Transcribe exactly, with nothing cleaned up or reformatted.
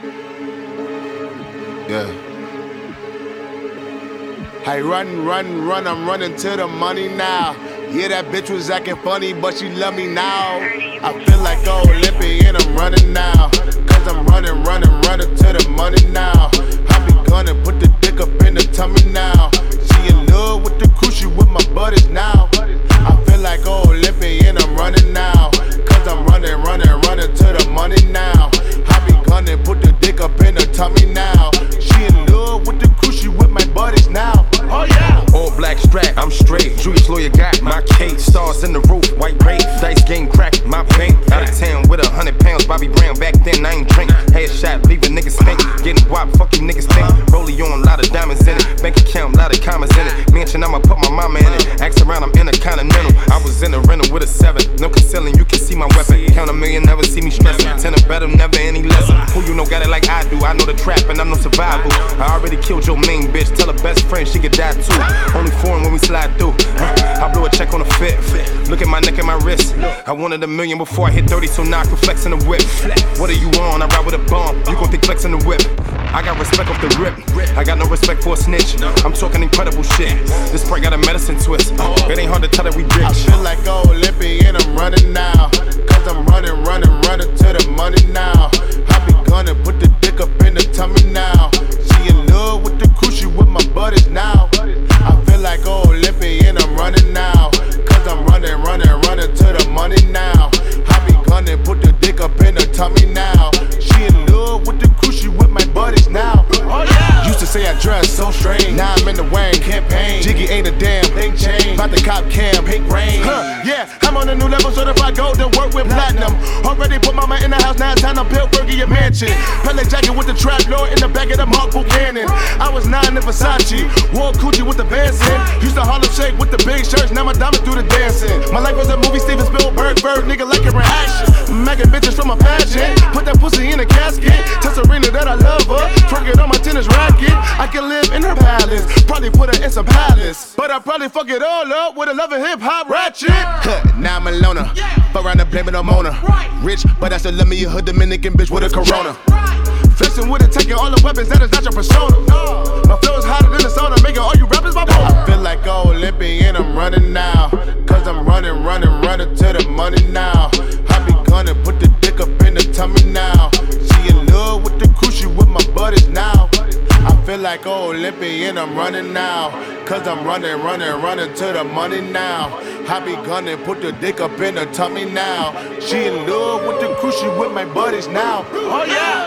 Yeah. Hey, run, run, run, I'm running to the money now. Yeah, that bitch was acting funny, but she love me now. I feel like Olympian, I'm running now. Cause I'm running, running, running to the money now. I be gonna put the dick up in the tummy now. She in love with the crew, she with my buddies now. I feel like Olympian, I'm running now. Cause I'm running, running, running to the money now. I be gonna put the dick up in the tummy now. She in love with the crew, she with my buddies now. Oh yeah! All black strap, I'm straight. Julius lawyer got my cake. Stars in the roof, white rape. Dice game crack, my paint. Out of town with a hundred pounds. Bobby Brown back then, I ain't drink. Headshot, leave a nigga stink. Getting guap, fuck you niggas think. Rollie on, lot of diamonds in it. Bank account, lot of commas in it. Mansion, I'ma put my mama in it. Ask around, I'm in a continental. I was in a rental with a seven. No concealing, you can see my weapon. Count a million, never see me stressing. Ten or better, never any lesson. Who you know got it like I do? I know the trap and I'm no survival. I already killed your main bitch. Tell her best friend she could die too. Only foreign when we slide through. I blew a check on the fit. Look at my neck and my wrist. I wanted a million before I hit thirty, so now I can flex in the whip. What are you on? I ride with a bomb. You gon' think flex in the whip. I got respect off the rip. I got no respect for a snitch. I'm talking incredible shit. This part got a medicine twist. It ain't hard to tell that we rich. I feel like Olympian, I'm running now. Cause I'm running, running, running to the money now. I be gonna put the dick up in the tummy now. She in love with the crew, she with my buddies now. I feel like Olympian, I'm running now. Cause I'm running, running, running to the money now. I be gonna put the dick up in the tummy now. She in love with the crew, she with my buddies now. Oh yeah! Used to say I dress so strange. Now I'm in the Wayne campaign. Jiggy ain't a damn thing changed. About the cop cam, pink rain. Huh, yeah, I'm on a new level, certified gold to work with platinum. Already put mama in the house, now it's time to build Bergie a mansion. Pellet jacket with the trap lord in the back of the Mark Buchanan. I was nine in Versace, wore Coochie with the bands in. Used to Harlem Shake with the big shirts, now my diamonds do the dancing. My life was a movie, Steven Spielberg, bird, nigga like it in action. Making bitches from a pageant, put that pussy in a casket. Tell Serena that I love her, twerk it on my tennis racket. I can live in her palace, probably put her in some palace. But I probably fuck it all up with a love of hip hop ratchet. Huh, now I'm a loner, fuck around and blame it on Mona. Rich, but I still love me a hood Dominican bitch with a Corona. Flexing with it, taking all the weapons, that is not your persona. My flow is hotter than the sauna, making all you rappers my bone. I feel like Olympian, I'm running now. Cause I'm running, running, running to the money now. I be gonna put the dick up in the tummy now. She in love with the crew, she with my buddies now. I feel like Olympian, I'm running now. Cause I'm running, running, running to the money now. I be gonna put the dick up in the tummy now. She in love with the crew, she with my buddies now. Oh yeah!